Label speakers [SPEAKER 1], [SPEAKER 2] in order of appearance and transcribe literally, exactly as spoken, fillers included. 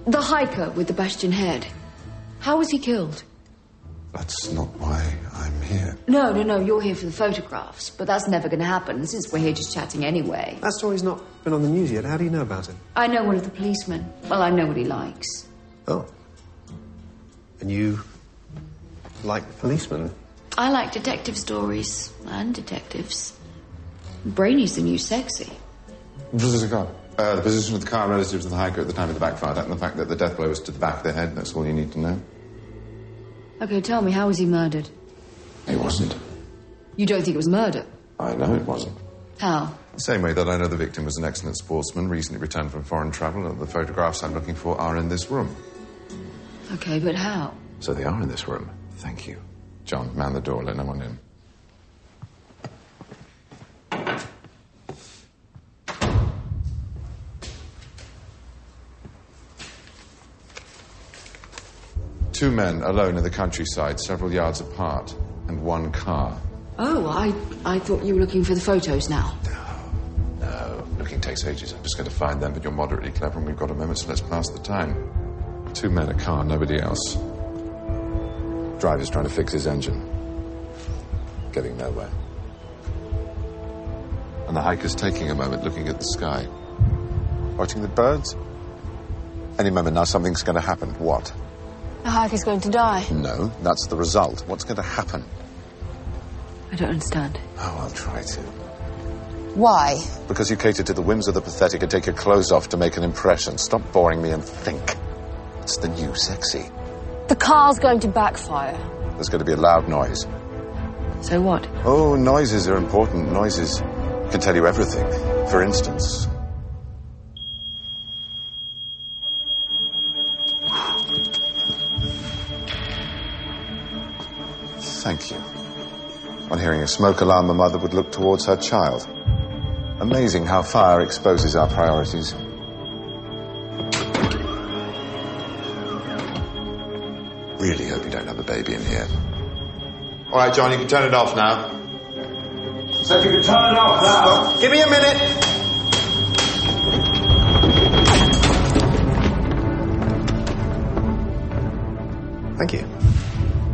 [SPEAKER 1] The hiker with the bastion head. How was he killed?
[SPEAKER 2] That's not why I'm here.
[SPEAKER 1] No, no, no, you're here for the photographs. But that's never going to happen, since we're here just chatting anyway.
[SPEAKER 3] That story's not been on the news yet. How do you know about it?
[SPEAKER 1] I know one of the policemen. Well, I know what he likes.
[SPEAKER 3] Oh. And you like the policeman?
[SPEAKER 1] I like detective stories. And detectives. Brainy's the new sexy.
[SPEAKER 2] This is a car. Uh, the position of the car relative to the hiker at the time of the backfire, and the fact that the death blow was to the back of the head, that's all you need to know.
[SPEAKER 1] Okay, tell me, how was he murdered?
[SPEAKER 2] It wasn't.
[SPEAKER 1] You don't think it was murder?
[SPEAKER 2] I know it wasn't.
[SPEAKER 1] How?
[SPEAKER 2] The same way that I know the victim was an excellent sportsman, recently returned from foreign travel, and the photographs I'm looking for are in this room.
[SPEAKER 1] Okay, but how?
[SPEAKER 2] So they are in this room. Thank you. John, man the door, let no one in. Two men alone in the countryside, several yards apart, and one car.
[SPEAKER 1] Oh, I, I thought you were looking for the photos now.
[SPEAKER 2] No, no. Looking takes ages. I'm just going to find them, but you're moderately clever and we've got a moment, so let's pass the time. Two men, a car, nobody else. Driver's trying to fix his engine. Getting nowhere. And the hiker's taking a moment, looking at the sky. Watching the birds? Any moment now something's going to happen. What?
[SPEAKER 1] The hiker's going to die.
[SPEAKER 2] No, that's the result. What's going to happen?
[SPEAKER 1] I don't understand.
[SPEAKER 2] Oh, I'll try to.
[SPEAKER 1] Why?
[SPEAKER 2] Because you cater to the whims of the pathetic and take your clothes off to make an impression. Stop boring me and think. It's the new sexy.
[SPEAKER 1] The car's going to backfire.
[SPEAKER 2] There's going to be a loud noise.
[SPEAKER 1] So what?
[SPEAKER 2] Oh, noises are important. Noises can tell you everything. For instance... Thank you. On hearing a smoke alarm, a mother would look towards her child. Amazing how fire exposes our priorities. Really hope you don't have a baby in here. All right, John, you can turn it off now.
[SPEAKER 3] Said you can turn it off now.
[SPEAKER 2] Stop. Give me a minute.
[SPEAKER 3] Thank you.